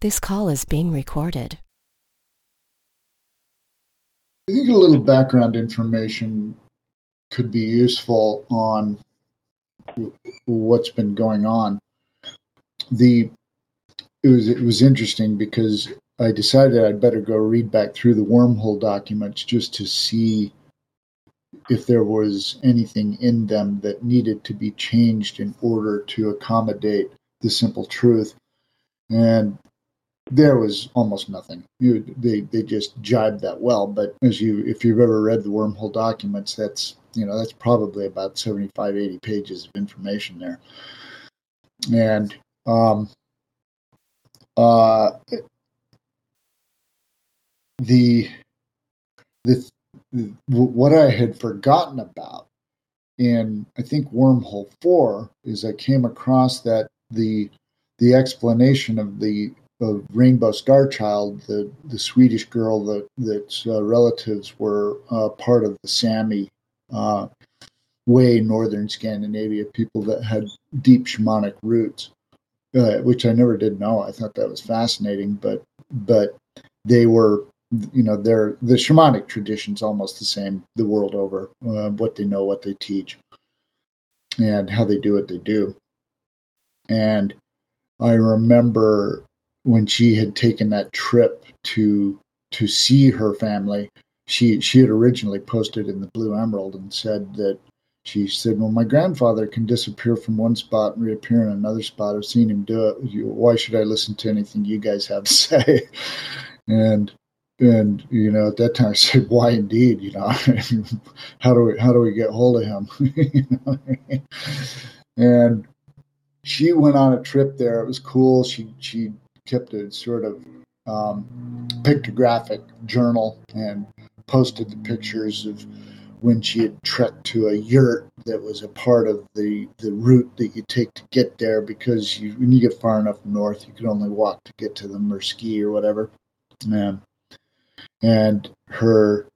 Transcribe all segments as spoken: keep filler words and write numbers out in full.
This call is being recorded. I think a little background information could be useful on what's been going on. The it was it was interesting because I decided I'd better go read back through the wormhole documents just to see if there was anything in them that needed to be changed in order to accommodate the simple truth. And there was almost nothing. You, they they just jibed that well. But as you, if you've ever read the wormhole documents, that's you know that's probably about seventy-five, eighty pages of information there. And um, uh, the the what I had forgotten about in I think wormhole four is I came across that the the explanation of the of Rainbow Star Child, the the Swedish girl that that's uh, relatives were uh, part of the Sami uh, way, northern Scandinavia, people that had deep shamanic roots, uh, which I never did know. I thought that was fascinating, but but they were, you know, they're the shamanic tradition's almost the same the world over. Uh, what they know, what they teach, and how they do what they do. And I remember when she had taken that trip to to see her family, she she had originally posted in the Blue Emerald and said that she said, "Well, my grandfather can disappear from one spot and reappear in another spot. I've seen him do it. Why should I listen to anything you guys have to say?" And and you know, at that time I said, "Why indeed? You know, how do we how do we get hold of him?" You know? And she went on a trip there. It was cool. She she kept a sort of um, pictographic journal and posted the pictures of when she had trekked to a yurt that was a part of the, the route that you take to get there, because you, when you get far enough north, you could only walk to get to them or ski or whatever. Um, and her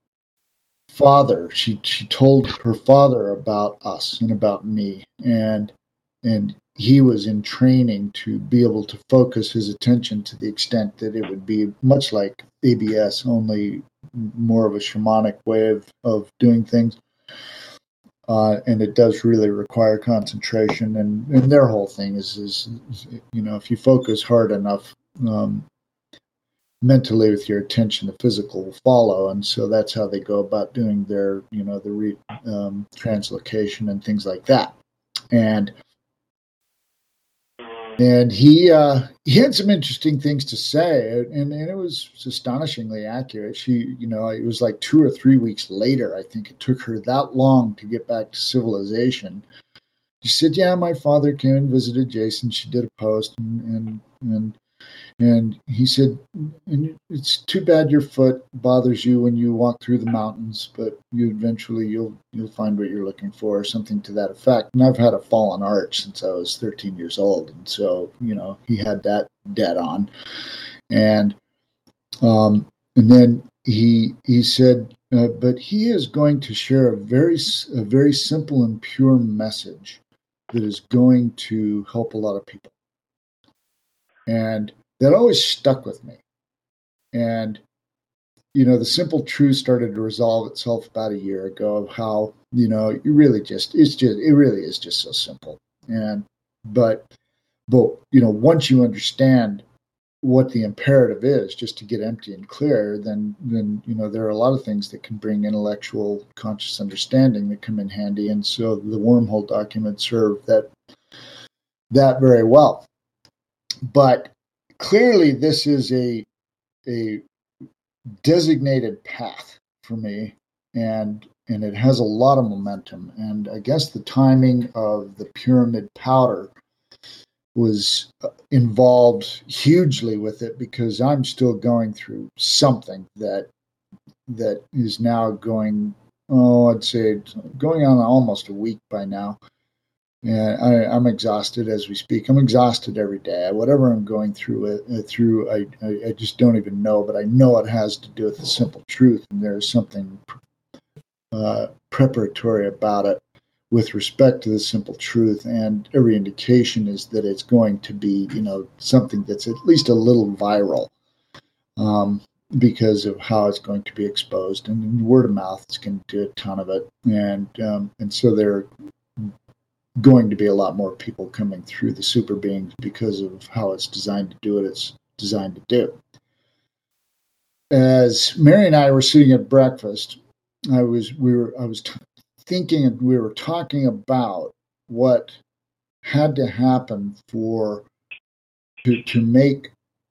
father, she she told her father about us and about me, and and he was in training to be able to focus his attention to the extent that it would be much like A B S, only more of a shamanic way of, of doing things. Uh, and it does really require concentration. And, and their whole thing is, is, is, you know, if you focus hard enough um, mentally with your attention, the physical will follow. And so that's how they go about doing their, you know, the re, um, translocation and things like that. And And he uh, he had some interesting things to say, and, and it was astonishingly accurate. She, you know, it was like two or three weeks later, I think it took her that long to get back to civilization. She said, "Yeah, my father came and visited Jason." She did a post, and and and, and he said, "And it's too bad your foot bothers you when you walk through the mountains, but you eventually you'll you'll find what you're looking for," or something to that effect. And I've had a fallen arch since I was thirteen years old, and so you know he had that dead on. And um, and then he he said, uh, "But he is going to share a very a very simple and pure message that is going to help a lot of people." And that always stuck with me. And, you know, the simple truth started to resolve itself about a year ago of how, you know, you really just, it's just, it really is just so simple. And, but, but, you know, once you understand what the imperative is just to get empty and clear, then, then, you know, there are a lot of things that can bring intellectual conscious understanding that come in handy. And so the wormhole documents serve that, that very well. But clearly this is a, a designated path for me, and and it has a lot of momentum. And I guess the timing of the pyramid powder was involved hugely with it, because I'm still going through something that that is now going, oh, I'd say going on almost a week by now. And I, I'm exhausted as we speak. I'm exhausted every day. Whatever I'm going through, uh, through I, I, I just don't even know, but I know it has to do with the simple truth, and there's something uh, preparatory about it, with respect to the simple truth, and every indication is that it's going to be, you know, something that's at least a little viral, um, because of how it's going to be exposed, and word of mouth is going to do a ton of it, and um, and so there are going to be a lot more people coming through the super beings because of how it's designed to do what it's designed to do. As Mary and I were sitting at breakfast, I was we were I was t- thinking, and we were talking about what had to happen for to to make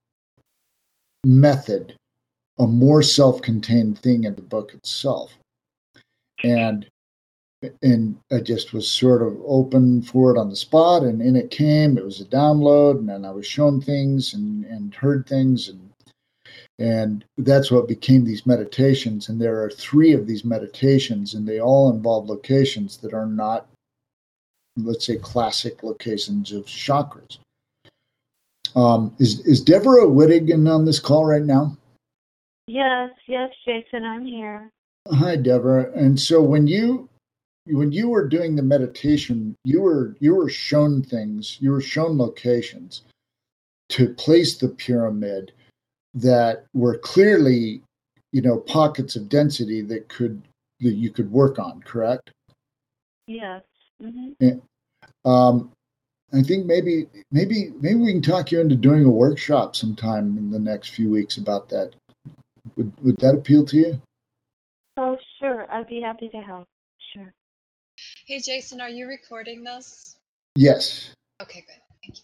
method a more self-contained thing in the book itself, and and I just was sort of open for it on the spot, and in it came. It was a download, and then I was shown things and and heard things, and and that's what became these meditations. And there are three of these meditations, and they all involve locations that are not, let's say, classic locations of chakras. Um, is is Deborah Whittigan on this call right now? Yes, yes, Jason, I'm here. Hi, Deborah. And so when you when you were doing the meditation, you were you were shown things, you were shown locations to place the pyramid that were clearly, you know, pockets of density that could that you could work on, correct? Yes. Mm-hmm. And, um, I think maybe maybe maybe we can talk you into doing a workshop sometime in the next few weeks about that. Would would that appeal to you? Oh, sure. I'd be happy to help. Sure. Hey, Jason, are you recording this? Yes. Okay, good. Thank you.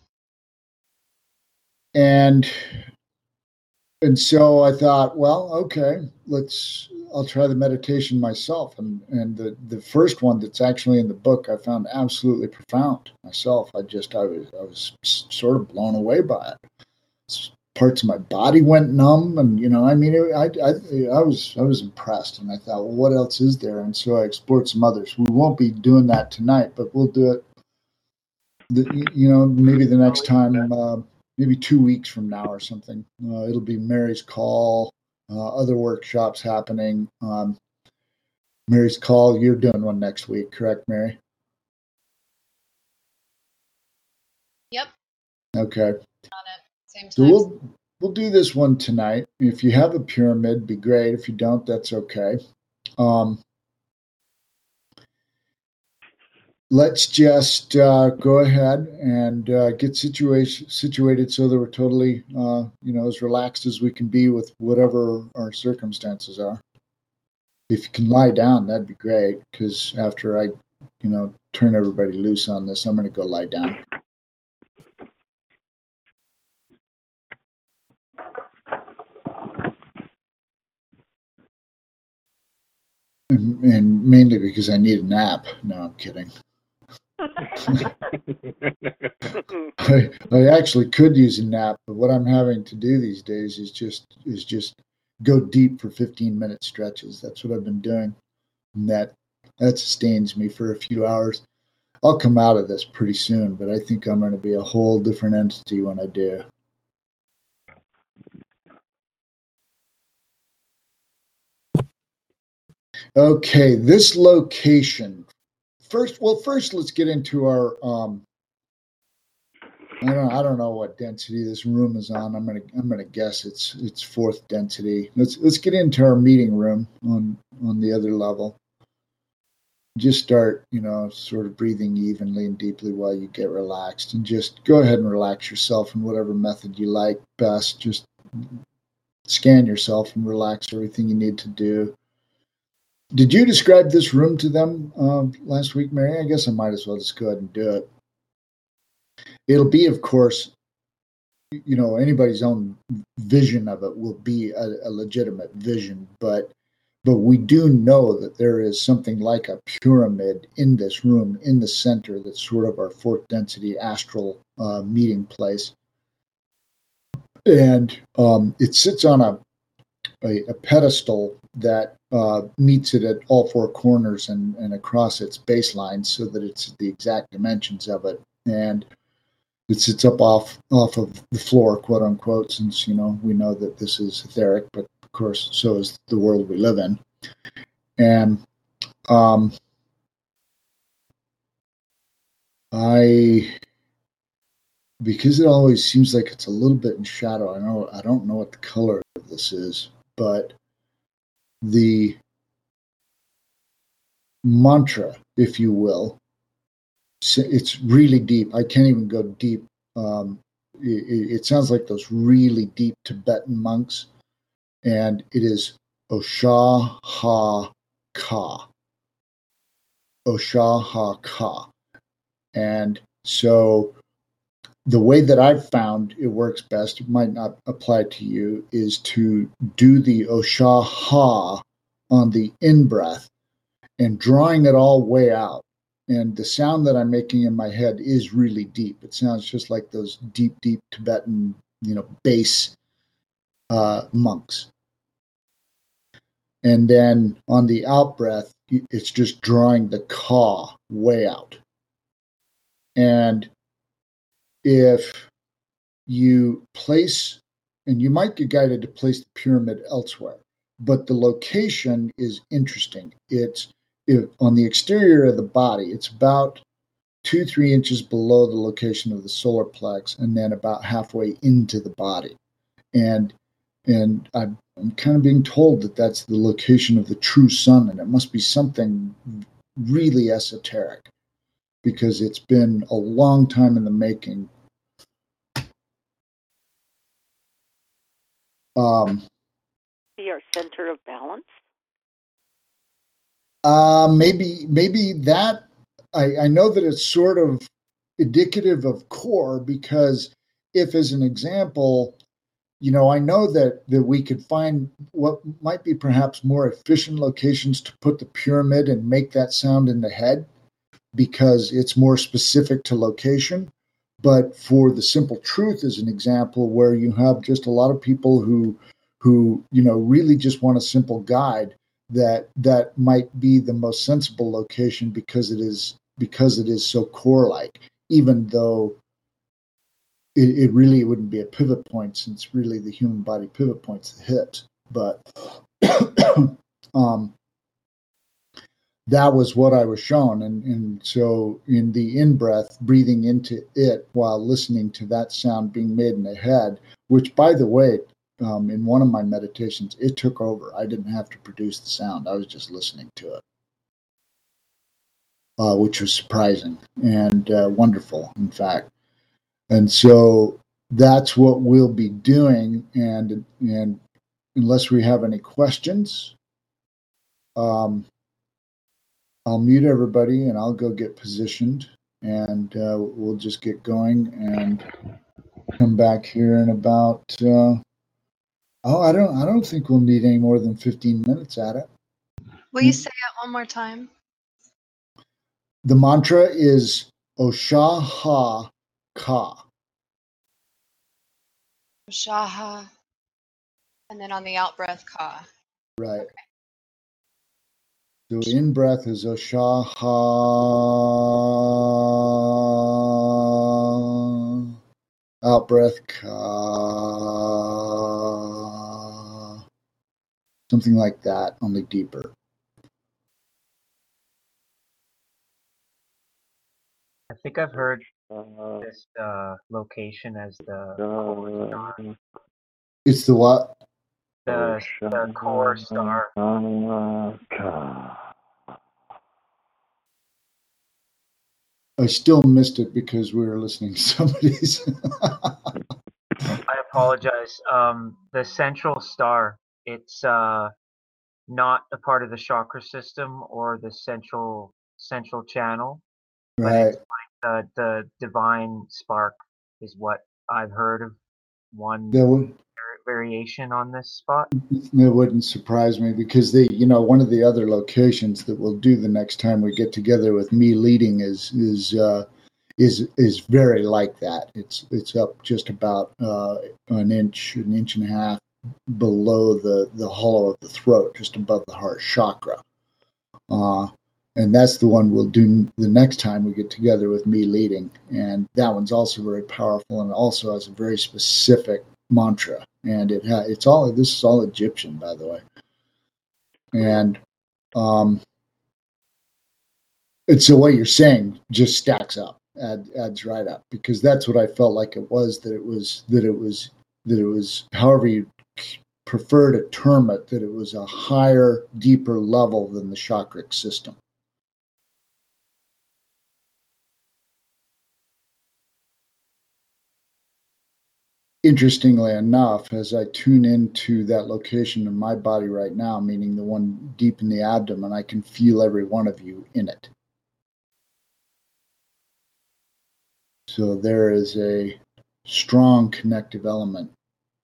And and so I thought, well, okay, let's. I'll try the meditation myself. And and the the first one that's actually in the book, I found absolutely profound myself. I just I was I was sort of blown away by it. Parts of my body went numb, and you know, I mean, it, I, I I was I was impressed, and I thought, well, what else is there? And so I explored some others. We won't be doing that tonight, but we'll do it. The, you know, maybe the next time, uh, maybe two weeks from now or something. Uh, it'll be Mary's Call. Uh, other workshops happening. Um, Mary's Call. You're doing one next week, correct, Mary? Yep. Okay. On it. Same time. So we'll we'll do this one tonight. If you have a pyramid, be great. If you don't, that's okay. Um, let's just uh, go ahead and uh, get situation situated so that we're totally, uh, you know, as relaxed as we can be with whatever our circumstances are. If you can lie down, that'd be great. Because after I, you know, turn everybody loose on this, I'm going to go lie down. And, and mainly because I need a nap. No, I'm kidding. I, I actually could use a nap, but what I'm having to do these days is just is just go deep for fifteen minute stretches. That's what I've been doing, and that that sustains me for a few hours. I'll come out of this pretty soon, but I think I'm going to be a whole different entity when I do. Okay, this location. First, well, first let's get into our. Um, I don't. I don't know what density this room is on. I'm gonna. I'm gonna guess it's it's fourth density. Let's let's get into our meeting room on on the other level. Just start, you know, sort of breathing evenly and deeply while you get relaxed, and just go ahead and relax yourself in whatever method you like best. Just scan yourself and relax everything you need to do. Did you describe this room to them uh, last week, Mary? I guess I might as well just go ahead and do it. It'll be, of course, you know, anybody's own vision of it will be a, a legitimate vision, but but we do know that there is something like a pyramid in this room, in the center, that's sort of our fourth density astral uh, meeting place, and um, it sits on a a, a pedestal that uh, meets it at all four corners and, and across its baseline, so that it's the exact dimensions of it, and it sits up off off of the floor, quote unquote, since, you know, we know that this is etheric, but of course so is the world we live in. And um, I, because it always seems like it's a little bit in shadow. I know I don't know what the color of this is, but the mantra, if you will, it's really deep. I can't even go deep. Um, it, it sounds like those really deep Tibetan monks, and it is Osha Ha Ka. Osha Ha Ka. And so the way that I've found it works best, it might not apply to you, is to do the Osha Ha on the in-breath and drawing it all way out. And the sound that I'm making in my head is really deep. It sounds just like those deep, deep Tibetan, you know, bass uh, monks. And then on the out breath, it's just drawing the ka way out. And if you place, and you might get guided to place the pyramid elsewhere, but the location is interesting. It's if, on the exterior of the body. It's about two, three inches below the location of the solar plex, and then about halfway into the body. And and I'm, I'm kind of being told that that's the location of the true sun, and it must be something really esoteric because it's been a long time in the making. Um, Your center of balance? Uh, maybe maybe that I, I know that it's sort of indicative of core, because if, as an example, you know, I know that that we could find what might be perhaps more efficient locations to put the pyramid and make that sound in the head because it's more specific to location. But for the simple truth, as an example, where you have just a lot of people who who you know really just want a simple guide, that that might be the most sensible location because it is because it is so core like, even though it, it really wouldn't be a pivot point, since really the human body pivot point's the hips. But um, that was what I was shown. And, and so in the in-breath, breathing into it while listening to that sound being made in the head, which, by the way, um, in one of my meditations, it took over. I didn't have to produce the sound. I was just listening to it, uh, which was surprising and uh, wonderful, in fact. And so that's what we'll be doing. And, and unless we have any questions, um, I'll mute everybody and I'll go get positioned, and uh, we'll just get going and come back here in about. Uh, oh, I don't. I don't think we'll need any more than fifteen minutes at it. Will you say it one more time? The mantra is Osha Ha Ka. Shaha. And then on the out breath, ka. Right. Okay. So in breath is Osha Ha. Out breath Ka. Something like that, only deeper. I think I've heard this uh, location as the core star. It's the what? The, the core star. I still missed it because we were listening to somebody's. I apologize. Um, the central star. It's uh, not a part of the chakra system or the central central channel, but Right. it's like the the divine spark is what I've heard of. One That would variation on this spot. that wouldn't surprise me, because they, you know, one of the other locations that we'll do the next time we get together with me leading is is uh, is is very like that. It's it's up just about uh, an inch, an inch and a half below the the hollow of the throat, just above the heart chakra. Uh, and that's the one we'll do the next time we get together with me leading. And that one's also very powerful, and also has a very specific mantra. And it ha- it's all, this is all Egyptian, by the way. And um, it's so what you're saying just stacks up. add, adds right up, because that's what I felt like it was. That it was that it was that it was however you prefer to term it. That it was a higher, deeper level than the chakric system. Interestingly enough, as I tune into that location in my body right now, meaning the one deep in the abdomen, I can feel every one of you in it. So there is a strong connective element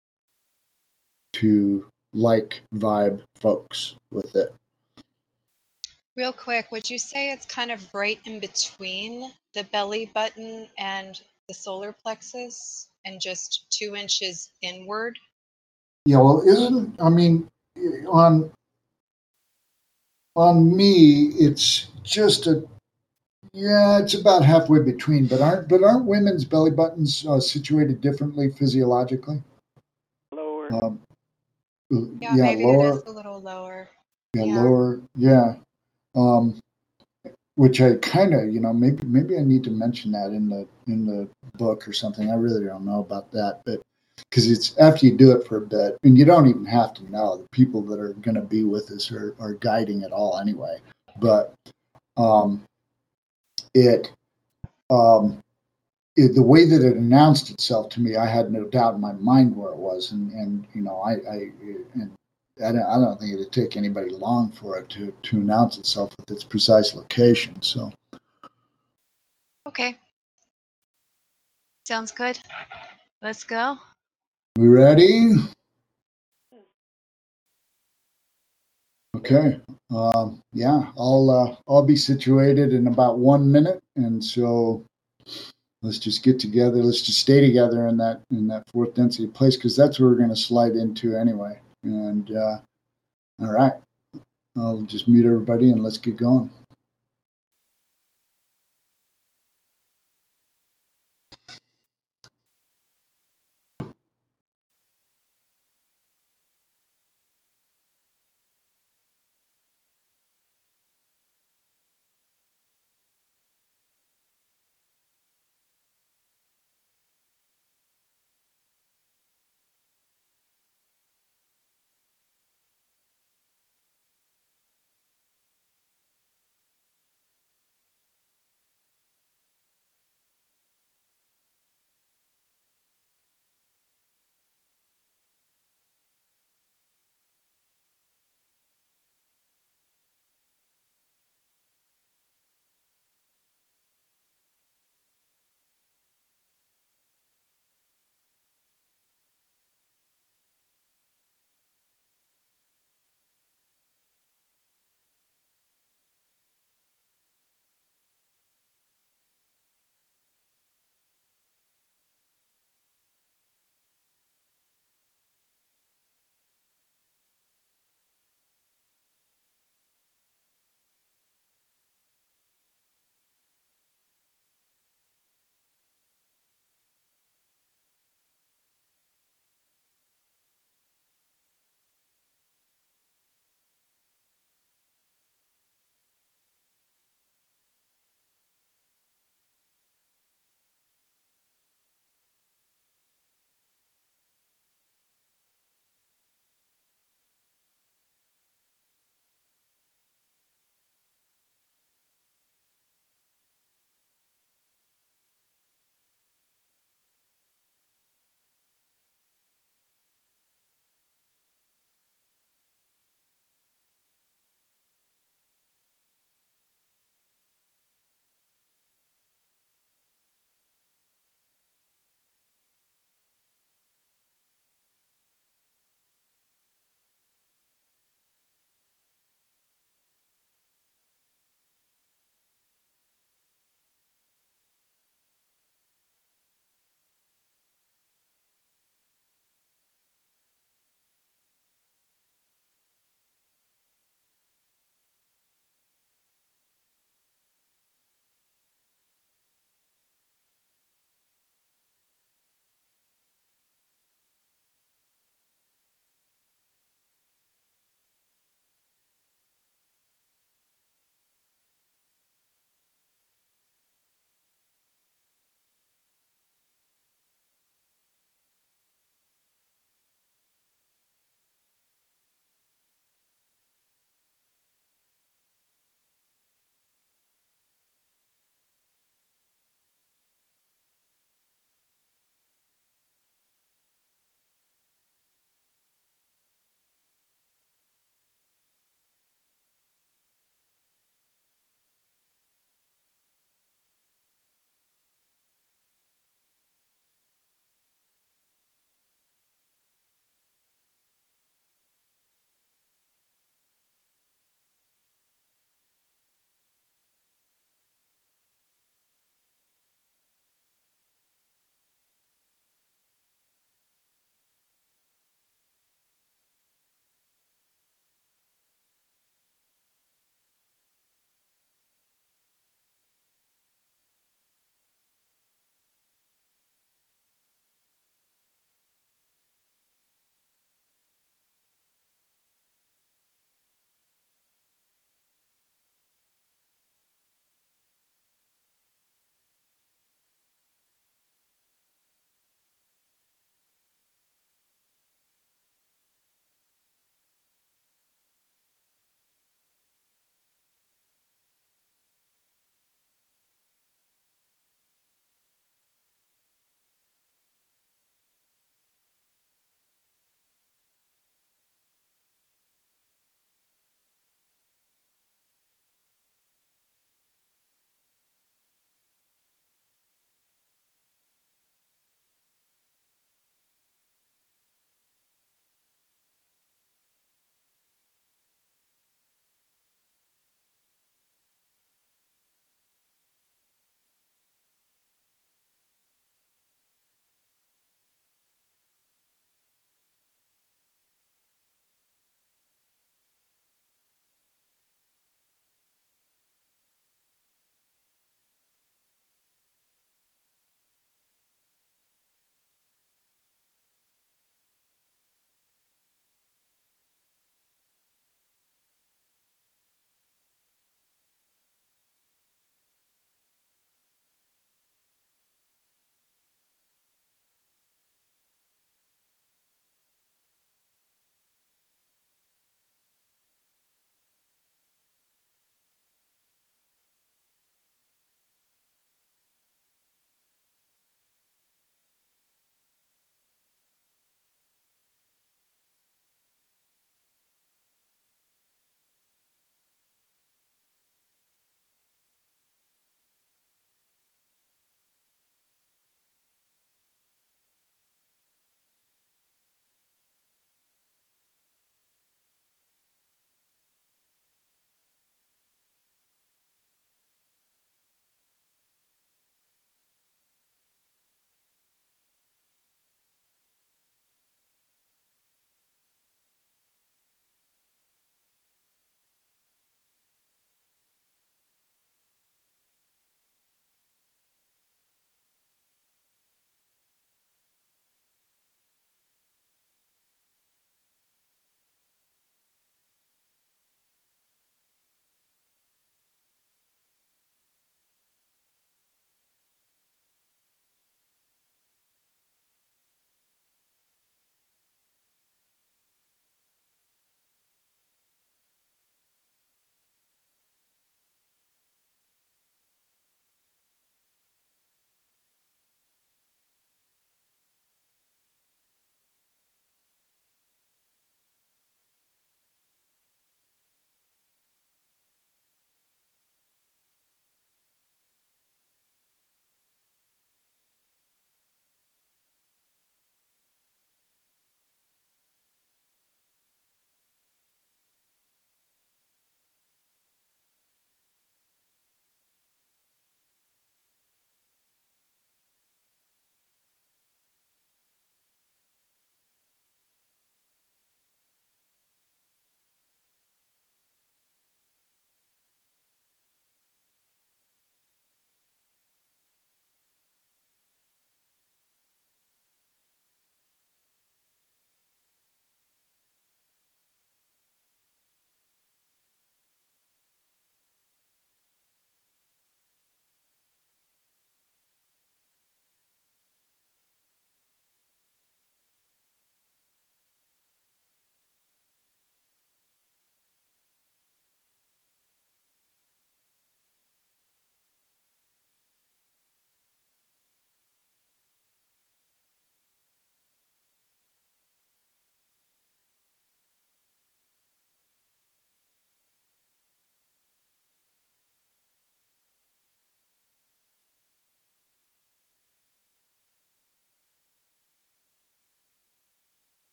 to like vibe folks with it. Real quick, would you say it's kind of right in between the belly button and the solar plexus and just two inches inward? Yeah, well, isn't, I mean, on on me, it's just a, yeah, it's about halfway between, but aren't but aren't women's belly buttons uh, situated differently physiologically? Lower. Um, Yeah, yeah, maybe it is lower, a little lower. yeah, Yeah. lower, yeah. Um, which I kind of, you know, maybe maybe I need to mention that in the in the book or something. I really don't know about that, but because it's after you do it for a bit, and you don't even have to know, the people that are going to be with us are, are guiding it all anyway. But um, it, um, it, the way that it announced itself to me, I had no doubt in my mind where it was, and and you know, I I and I don't, I don't think it'd take anybody long for it to to announce itself with its precise location. So. Okay. Sounds good. Let's go. We ready? Okay. Um, yeah, I'll uh, I'll be situated in about one minute, and so let's just get together. Let's just stay together in that in that fourth density place, because that's where we're going to slide into anyway. And uh, all right, I'll just mute everybody and let's get going.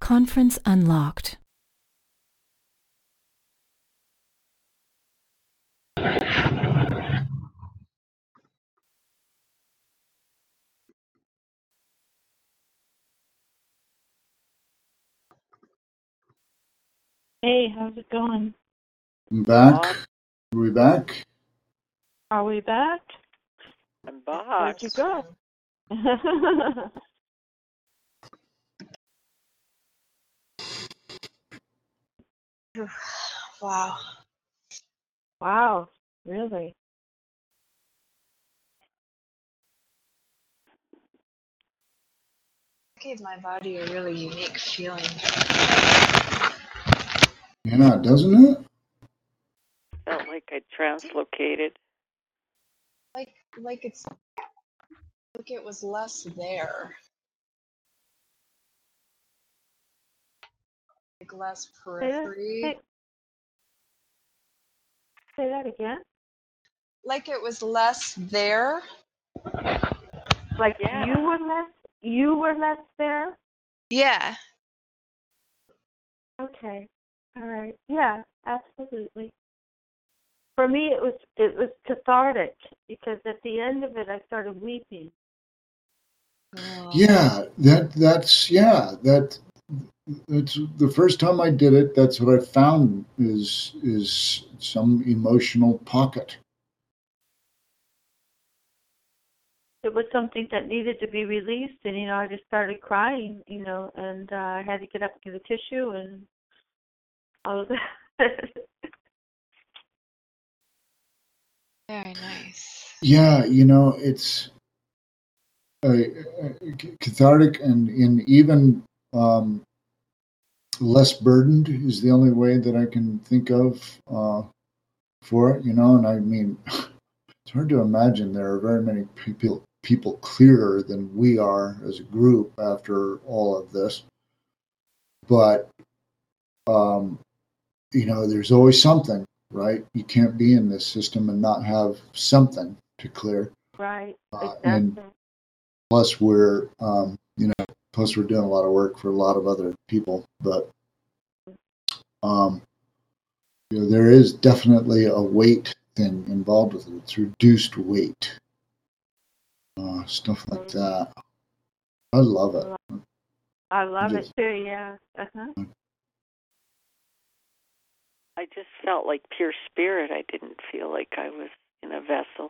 Conference unlocked. Hey, how's it going? I'm back. Are we back? Are we back? I'm back. Where'd you go? Wow. Wow, really? Gave my body a really unique feeling. Yeah, doesn't it? Felt like I translocated. Like, like it's, like it was less there. Like less Say that, periphery. say, say that again? Like it was less there. Like Yeah. you were less, you were less there? Yeah. Okay. All right. Yeah, absolutely. For me, it was it was cathartic because at the end of it, I started weeping. Oh. Yeah, that that's yeah that that's the first time I did it. That's what I found is is some emotional pocket. It was something that needed to be released, and you know, I just started crying, you know, and uh, I had to get up and get a tissue and all of that. Very nice. Yeah, you know, it's uh, uh, cathartic and in even um, less burdened is the only way that I can think of uh, for it. You know, and I mean, it's hard to imagine there are very many people people clearer than we are as a group after all of this. But um, you know, there's always something, right? You can't be in this system and not have something to clear. Right. Uh, Exactly. and plus, we're um, you know, plus we're doing a lot of work for a lot of other people, but um, you know, there is definitely a weight thing involved with it. It's reduced weight, uh, stuff like that. I love it. I love Just- it too. Yeah. Uh huh. I just felt like pure spirit. I didn't feel like I was in a vessel.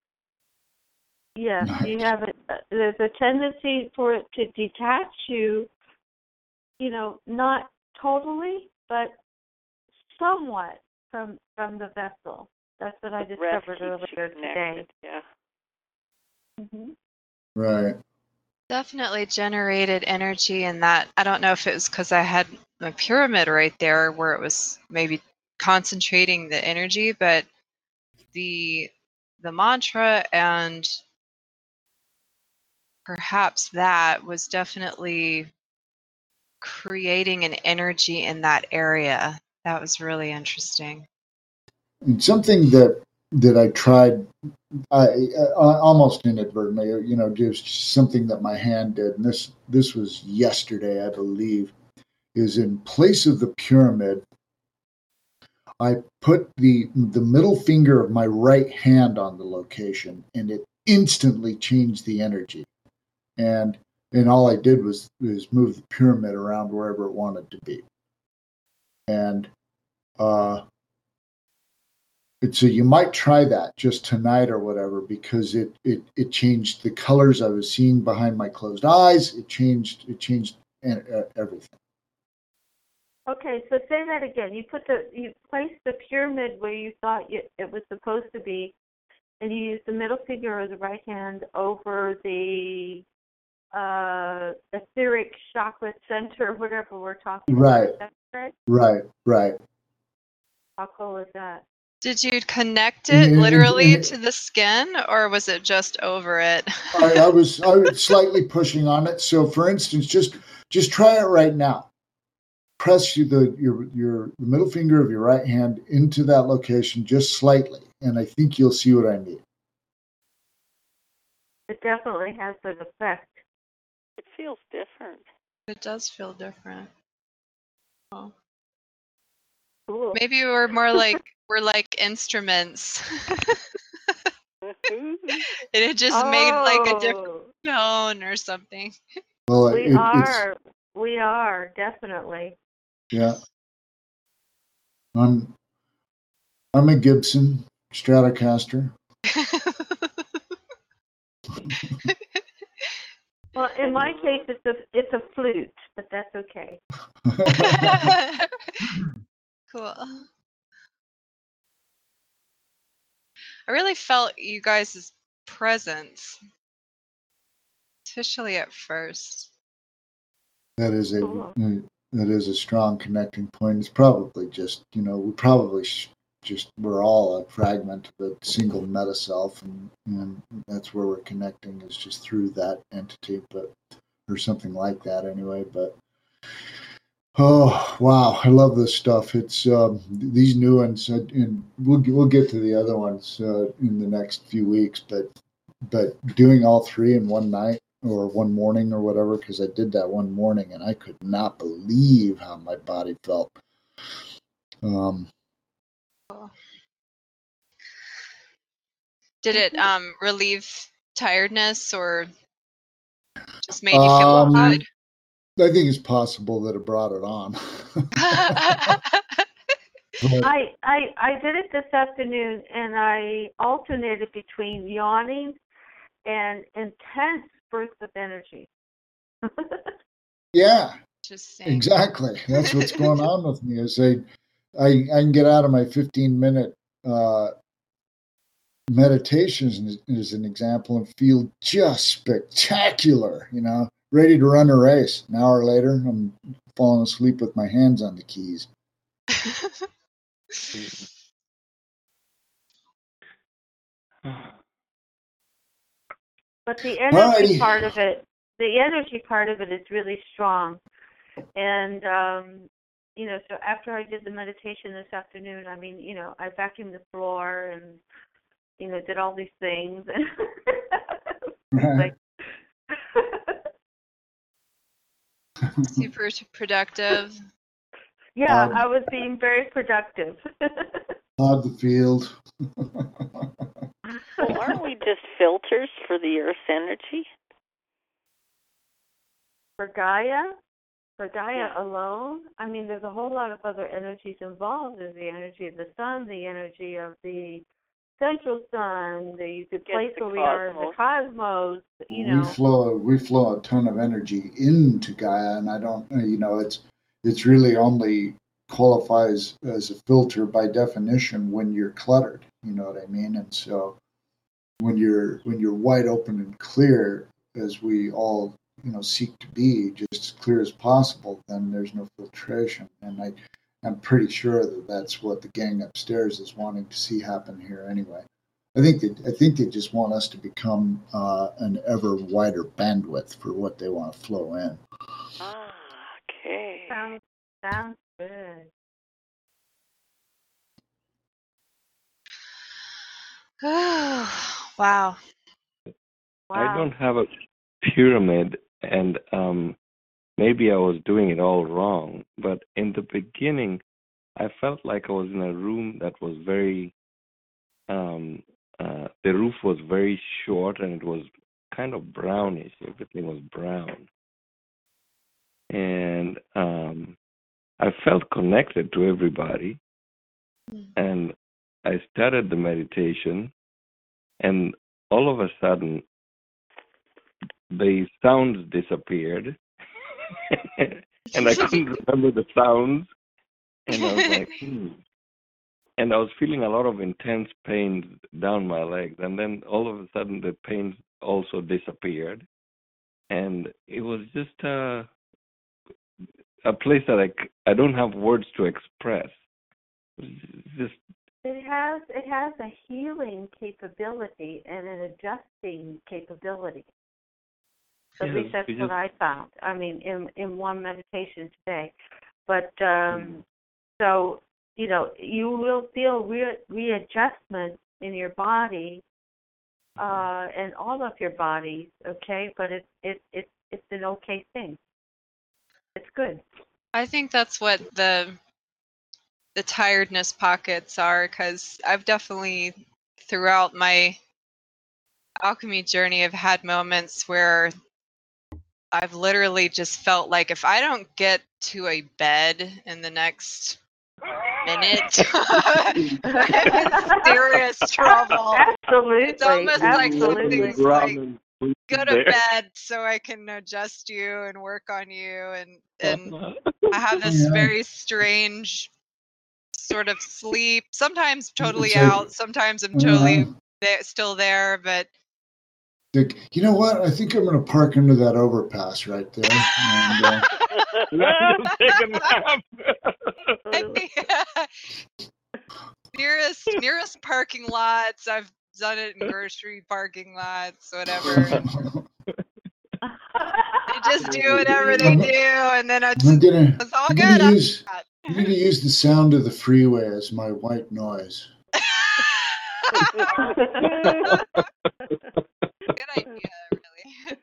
Yes, Nice. you have it. Uh, there's a tendency for it to detach you. You know, not totally, but somewhat from from the vessel. That's what I The breath discovered keeps you earlier today. connected. Yeah. Hmm. Right. Definitely generated energy in that. I don't know if it was because I had my pyramid right there where it was maybe concentrating the energy, but the the mantra and perhaps that was definitely creating an energy in that area. That was really interesting. And something that that I tried, I, I almost inadvertently, you know, just something that my hand did, and this this was yesterday, I believe, is in place of the pyramid. I put the the middle finger of my right hand on the location, and it instantly changed the energy. And and all I did was was move the pyramid around wherever it wanted to be. And uh, so you might try that just tonight or whatever, because it it it changed the colors I was seeing behind my closed eyes. It changed it changed everything. Okay, so say that again. You put the you placed the pyramid where you thought you, it was supposed to be, and you used the middle finger of the right hand over the uh, etheric chakra center, whatever we're talking Right. about. Is that correct? Right, right. How cool is that? Did you connect And- it and- literally and- to the skin, or was it just over it? I, I was I was slightly pushing on it. So, for instance, just just try it right now. Press you the your your the middle finger of your right hand into that location just slightly, and I think you'll see what I mean. It definitely has an effect. It feels different. It does feel different. Oh. Cool. Maybe we're more like we're like instruments. Mhm. And it just made like a different Oh, tone or something. Well, we it, it's are. We are, definitely. yeah. I'm I'm a Gibson Stratocaster. Well, in my case, it's a it's a flute, but that's okay. Cool. I really felt you guys' presence, especially at first. That is a Cool. that is a strong connecting point. It's probably just you know we probably sh- just we're all a fragment of a single meta self, and and that's where we're connecting is just through that entity, but or something like that anyway. But oh wow, I love this stuff. It's um, these new ones, uh, and we'll we'll get to the other ones uh, in the next few weeks. But but doing all three in one night or one morning or whatever, because I did that one morning and I could not believe how my body felt. Um, Did it um relieve tiredness or just made you feel um, good? I think it's possible that it brought it on. But I, I I did it this afternoon, and I alternated between yawning and intense bursts of energy. yeah, Interesting. exactly. That's what's going on with me. Is I, I, I can get out of my fifteen minute uh, meditations as an example and feel just spectacular. You know, ready to run a race. An hour later, I'm falling asleep with my hands on the keys. But the energy Alrighty. part of it, the energy part of it is really strong. And, um, you know, so after I did the meditation this afternoon, I mean, you know, I vacuumed the floor and, you know, did all these things. like, Super productive. yeah, Um, I was being very productive. Plowed the field. Well, aren't we just filters for the Earth's energy? For Gaia? For Gaia Yeah. alone? I mean, there's a whole lot of other energies involved. There's the energy of the sun, the energy of the central sun, the, the Yes, place the where we are, the cosmos, you we know. flow we flow a ton of energy into Gaia, and I don't you know it's it's really only qualifies as a filter by definition when you're cluttered. You know what I mean? And so when you're when you're wide open and clear, as we all you know seek to be, just as clear as possible, then there's no filtration. And I I'm pretty sure that that's what the gang upstairs is wanting to see happen here anyway. I think that I think they just want us to become uh, an ever wider bandwidth for what they want to flow in. Ah, okay. Sounds, sounds good. Wow. I Wow. don't have a pyramid, and um, maybe I was doing it all wrong. But in the beginning, I felt like I was in a room that was very, um, uh, the roof was very short and it was kind of brownish. Everything was brown. And um, I felt connected to everybody. And I started the meditation, and all of a sudden, the sounds disappeared. And I couldn't remember the sounds. And I was like, hmm. And I was feeling a lot of intense pain down my legs. And then all of a sudden, the pain also disappeared. And it was just a, a place that I, c- I don't have words to express. It's just, It has it has a healing capability and an adjusting capability. At yeah, least that's you what just, I found. I mean, in in one meditation today. But um, so you know, you will feel re- readjustment in your body uh, and all of your bodies. Okay, but it's it, it it's an okay thing. it's good. I think that's what the the tiredness pockets are, because I've definitely throughout my alchemy journey have had moments where I've literally just felt like if I don't get to a bed in the next minute, I'm in serious trouble. Absolutely. It's almost like Absolutely. something's like, go to bed so I can adjust you and work on you, and and I have this Yeah. very strange sort of sleep. Sometimes totally It's like- out. Sometimes I'm totally Uh, there, still there, but like, you know what? I think I'm going to park under that overpass right there. And, uh, Take a nap. I think nearest nearest parking lots. I've done it in grocery parking lots, whatever. They just do whatever they do, and then it's, I'm gonna, it's all I'm good. gonna after use, that. I'm gonna use the sound of the freeway as my white noise. Good idea, really.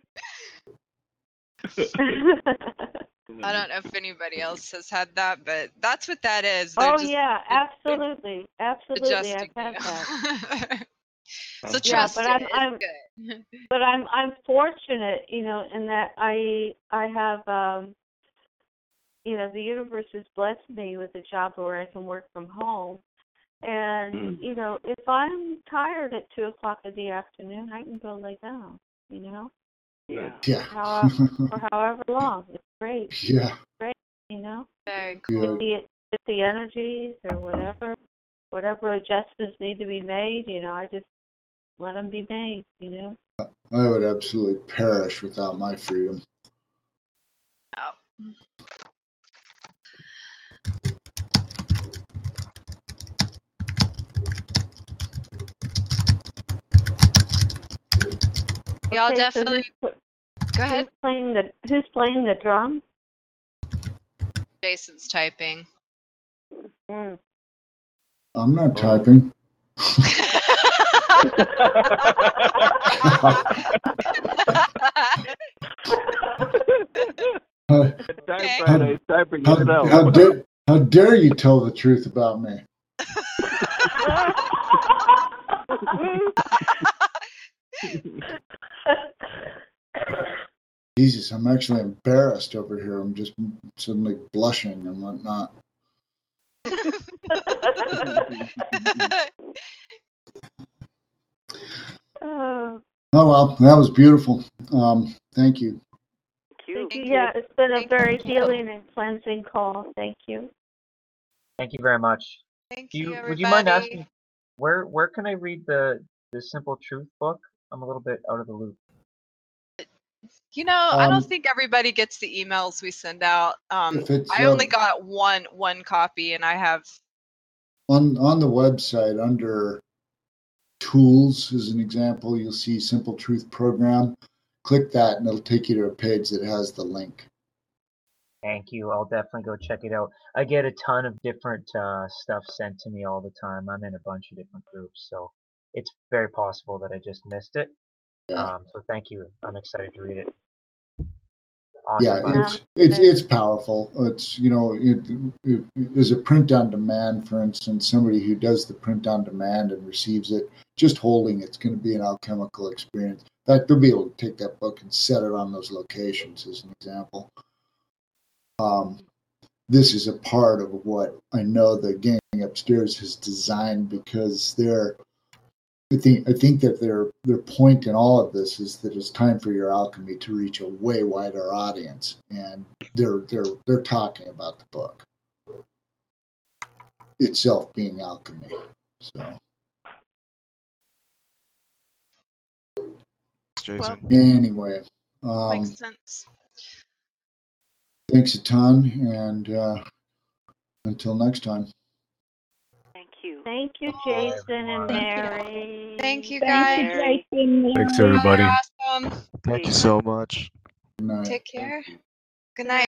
I don't know if anybody else has had that, but that's what that is. They're Oh just yeah, absolutely, absolutely. I've adjusting had that. you. So Yeah, trust but it. I'm- It's I'm- good. But I'm I'm fortunate, you know, in that I I have um you know, the universe has blessed me with a job where I can work from home. And, Mm. you know, if I'm tired at two o'clock in the afternoon, I can go lay down, you know, Yeah. Yeah. How- for however long. It's great, Yeah. you know. Very Yeah. cool. The with the energies or whatever, whatever adjustments need to be made, you know, I just let them be made, you know. I would absolutely perish without my freedom. Oh. Y'all Okay, so definitely who's, go ahead. who's playing the Who's playing the drum? Jason's typing. Mm. I'm not typing. How, Typewriter is typing how, itself. how, dare, how dare you tell the truth about me? Jesus, I'm actually embarrassed over here. I'm just suddenly blushing and whatnot. Oh, Oh, well, that was beautiful. Um, thank you. Thank you. thank you. Yeah, it's been a Thank very you. healing and cleansing call. Thank you. Thank you very much. Thank Do you, you, everybody. would you mind asking where where can I read the the Simple Truth book? I'm a little bit out of the loop. You know, I don't Um, think everybody gets the emails we send out. Um, If it's, I only um, got one one copy, and I have. On on the website under tools, as an example, you'll see Simple Truth Program. Click that and it'll take you to a page that has the link. Thank you. I'll definitely go check it out. I get a ton of different uh, stuff sent to me all the time. I'm in a bunch of different groups, so it's very possible that I just missed it. Yeah. Um, so thank you. I'm excited to read it. Awesome. Yeah, bud. it's it's it's powerful. It's, you know, it, it, there's a print on demand, for instance. Somebody who does the print on demand and receives it, just holding it's going to be an alchemical experience. In fact, they'll be able to take that book and set it on those locations, as an example. Um, this is a part of what I know the gang upstairs has designed, because they're I think I think that their their point in all of this is that it's time for your alchemy to reach a way wider audience, and they're they're they're talking about the book itself being alchemy. So Jason. anyway, um, Makes sense. thanks a ton, and uh, until next time. Thank you. Thank you, Jason and Mary. Thank you, Thank guys. you, Jason. Thanks, Mary. everybody. You're awesome. Thank you so much. Good night. Take care. Thank you. Good night.